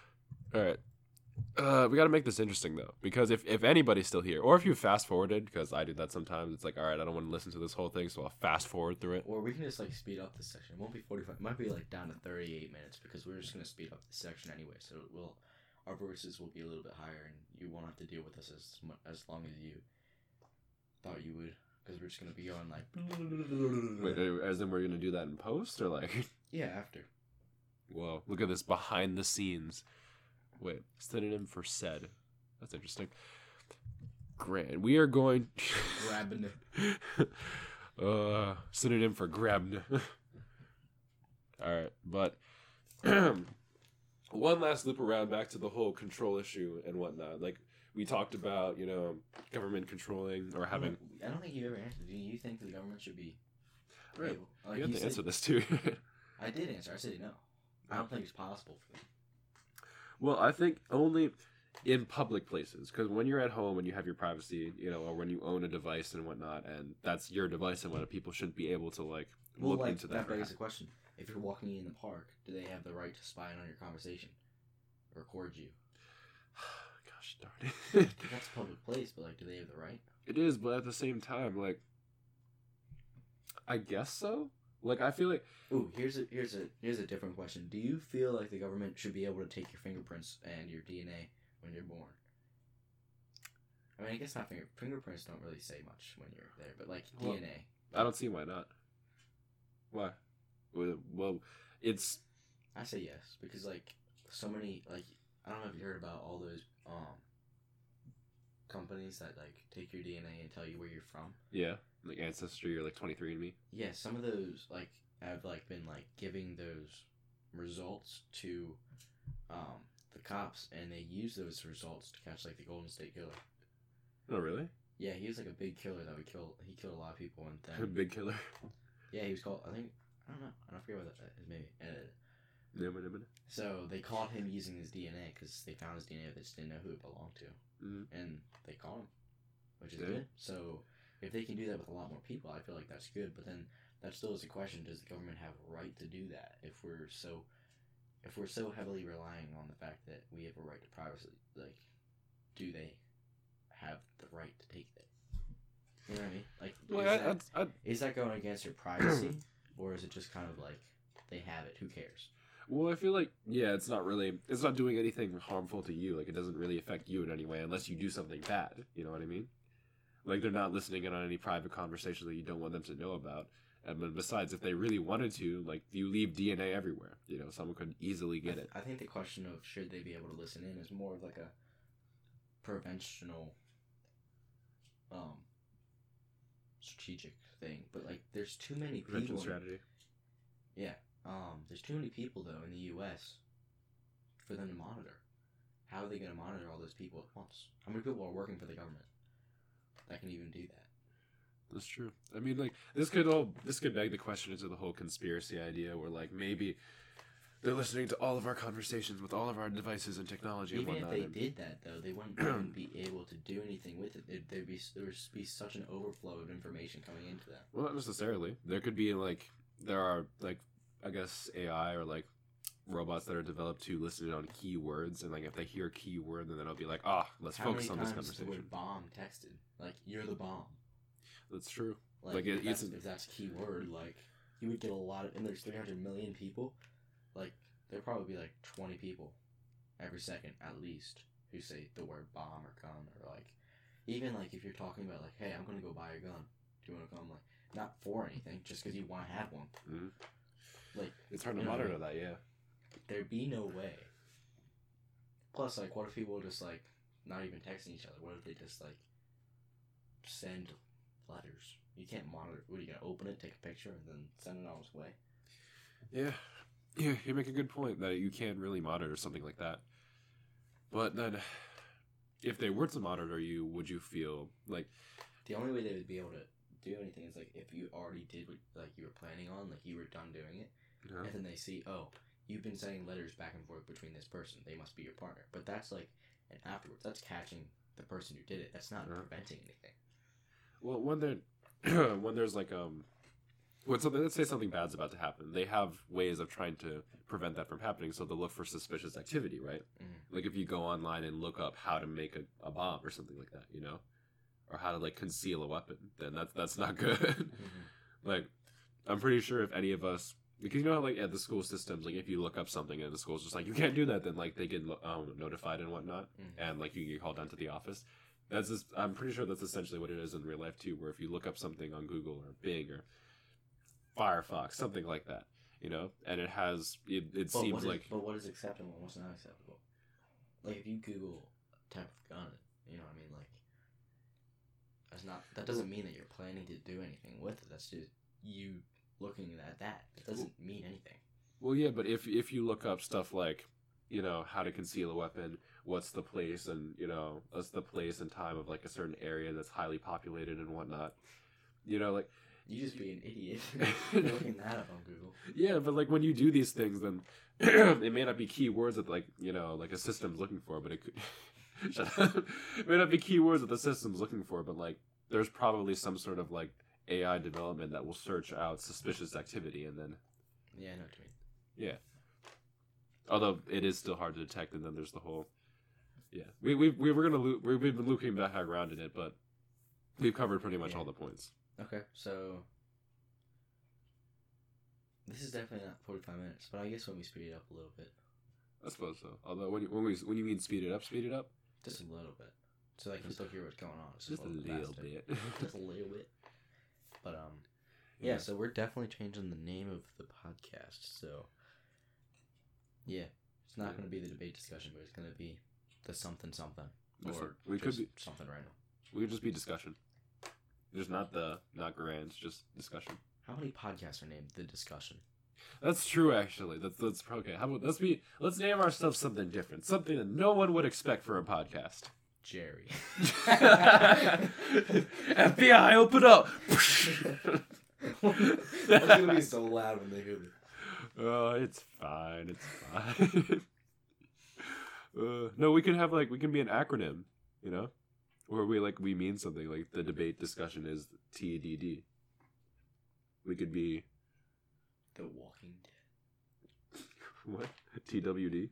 Speaker 2: We got to make this interesting though, because if anybody's still here, or if you fast forwarded, because I do that sometimes, it's like, all right, I don't want to listen to this whole thing, so I'll fast forward through it.
Speaker 1: Or we can just like speed up this section. It won't be 45. It might be like down to 38 minutes because we're just gonna speed up this section anyway. So our verses will be a little bit higher, and you won't have to deal with us as long as you thought you would, because we're just gonna be on like.
Speaker 2: Wait, as in we're gonna do that in post, or like?
Speaker 1: Yeah, after.
Speaker 2: Whoa! Look at this behind the scenes. Wait, synonym for said. That's interesting. Grand. We are going.
Speaker 1: Grabbing it.
Speaker 2: Synonym for grabbed. All right, but one last loop around back to the whole control issue and whatnot. Like we talked about, government controlling or having.
Speaker 1: I don't think you ever answered. Do you think the government should be?
Speaker 2: Right.
Speaker 1: Like
Speaker 2: you have to answer this too.
Speaker 1: I did answer. I said no. I don't think it's possible for them.
Speaker 2: Well, I think only in public places, because when you're at home and you have your privacy, or when you own a device and whatnot, and that's your device and whatnot, people shouldn't be able to look into that.
Speaker 1: That begs the question: if you're walking in the park, do they have the right to spy on your conversation, record you?
Speaker 2: Gosh darn it!
Speaker 1: That's a public place, but do they have the right?
Speaker 2: It is, but at the same time, I guess so. I feel like.
Speaker 1: Ooh, here's a different question. Do you feel like the government should be able to take your fingerprints and your DNA when you're born? I mean, I guess not fingerprints don't really say much when you're there, but DNA.
Speaker 2: I don't see why not. Why? Well, it's.
Speaker 1: I say yes because so many I don't know if you heard about all those companies that take your DNA and tell you where you're from.
Speaker 2: Yeah. Like Ancestry or 23andMe?
Speaker 1: Yeah, some of those have been giving those results to the cops, and they use those results to catch the Golden State Killer.
Speaker 2: Oh really?
Speaker 1: Yeah, he was a big killer that he killed a lot of people, and then
Speaker 2: a big killer.
Speaker 1: Yeah, he was called. I don't know. I don't forget what that is. Maybe. So they caught him using his DNA because they found his DNA, they just didn't know who it belonged to, and they caught him, which is good. So. If they can do that with a lot more people, I feel like that's good. But then that still is a question: does the government have a right to do that? If we're so heavily relying on the fact that we have a right to privacy, do they have the right to take that? You know what I mean? Is that going against your privacy, or is it just kind of they have it? Who cares?
Speaker 2: Well, I feel it's not doing anything harmful to you. It doesn't really affect you in any way unless you do something bad. You know what I mean? They're not listening in on any private conversations that you don't want them to know about. And besides, if they really wanted to, you leave DNA everywhere. Someone could easily get it.
Speaker 1: I think the question of should they be able to listen in is more of a preventional, strategic thing. But there's too many people.
Speaker 2: Prevention strategy.
Speaker 1: Yeah. There's too many people though in the U.S. for them to monitor. How are they going to monitor all those people at once? How many people are working for the government that can even do that?
Speaker 2: That's true. I mean, this could beg the question into the whole conspiracy idea, where maybe they're listening to all of our conversations with all of our devices and technology.
Speaker 1: Even
Speaker 2: and whatnot.
Speaker 1: If they did that, though, they wouldn't be able to do anything with it. There would be such an overflow of information coming into that.
Speaker 2: Well, not necessarily. There could be there are I guess AI or robots that are developed to listen on keywords, and if they hear a keyword, then it'll be let's focus on this conversation.
Speaker 1: The word bomb texted you're the bomb.
Speaker 2: That's true.
Speaker 1: If that's a keyword, you would get a lot of. And there's 300 million people. There'd probably be 20 people every second at least who say the word bomb or gun, or even if you're talking about hey, I'm gonna go buy a gun. Do you want to come? Not for anything, just because you want to have one.
Speaker 2: Mm-hmm. It's hard to monitor that, yeah.
Speaker 1: There'd be no way. Plus, what if people just not even texting each other? What if they just send letters? You can't monitor. What are you gonna open it, take a picture, and then send it on its way?
Speaker 2: Yeah, you make a good point that you can't really monitor something like that. But then, if they were to monitor you, would you feel
Speaker 1: the only way they would be able to do anything is if you already did what you were planning on, you were done doing it, and then they see, oh, you've been sending letters back and forth between this person, they must be your partner. But that's and afterwards, that's catching the person who did it. That's not preventing anything.
Speaker 2: Well, when there's let's say something bad's about to happen. They have ways of trying to prevent that from happening, so they'll look for suspicious activity, right?
Speaker 1: Mm-hmm.
Speaker 2: Like if you go online and look up how to make a bomb or something like that, or how to like conceal a weapon, then that's not good.
Speaker 1: Mm-hmm.
Speaker 2: Like, I'm pretty sure if any of us, because you know how like at the school systems, like if you look up something and the school's just like you can't do that, then like they get notified and whatnot, and like you can get called down to the office. I'm pretty sure that's essentially what it is in real life too, where if you look up something on Google or Bing or Firefox, something like that, and it has seems like.
Speaker 1: But what is acceptable and what's not acceptable? Like if you Google type of gun, you know what I mean? Like that doesn't mean that you're planning to do anything with it. That's just you looking at that. It doesn't mean anything.
Speaker 2: Well, yeah, but if you look up stuff like, how to conceal a weapon, what's the place and time of like a certain area that's highly populated and whatnot, like.
Speaker 1: You just be an idiot looking that up on Google.
Speaker 2: Yeah, but like when you do these things, then it may not be keywords that like like a system's looking for, but it could. Shut up. It may not be keywords that the system's looking for, but like there's probably some sort of like AI development that will search out suspicious activity and then.
Speaker 1: Yeah, I know what you mean.
Speaker 2: Yeah. Although it is still hard to detect, and then there's the whole. Yeah, we've been looping back around in it, but we've covered pretty much all the points.
Speaker 1: Okay, so this is definitely not 45 minutes, but I guess when we speed it up a little bit.
Speaker 2: I suppose so. Although when you mean speed it up?
Speaker 1: Just a little bit, so I can still hear what's going on.
Speaker 2: Just a little bit.
Speaker 1: Just a little bit. But yeah. So we're definitely changing the name of the podcast. So yeah, it's not going to be the debate discussion, but it's going to be the something, or
Speaker 2: we could be
Speaker 1: something random.
Speaker 2: We could just be discussion. There's not grants, just discussion.
Speaker 1: How many podcasts are named The Discussion?
Speaker 2: That's true, actually. That's okay. How about let's name ourselves something different, something that no one would expect for a podcast.
Speaker 1: Jerry.
Speaker 2: FBI, open up!
Speaker 1: That's gonna be so loud when they hear this.
Speaker 2: Oh, it's fine. No, we can be an acronym, where we mean something, like the debate discussion is TDD. We could be
Speaker 1: The Walking Dead.
Speaker 2: What? TWD?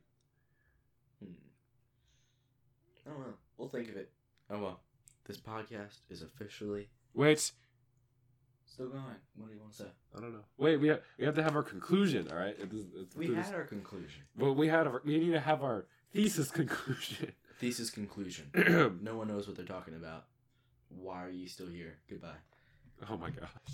Speaker 1: I don't know. We'll think of it. Oh well. This podcast is officially
Speaker 2: Wait.
Speaker 1: Still going. What do you want to say?
Speaker 2: I don't know. Wait, we have to have our conclusion, all right?
Speaker 1: We had our conclusion.
Speaker 2: Well, we need to have our thesis conclusion.
Speaker 1: Thesis conclusion. No one knows what they're talking about. Why are you still here? Goodbye.
Speaker 2: Oh my gosh.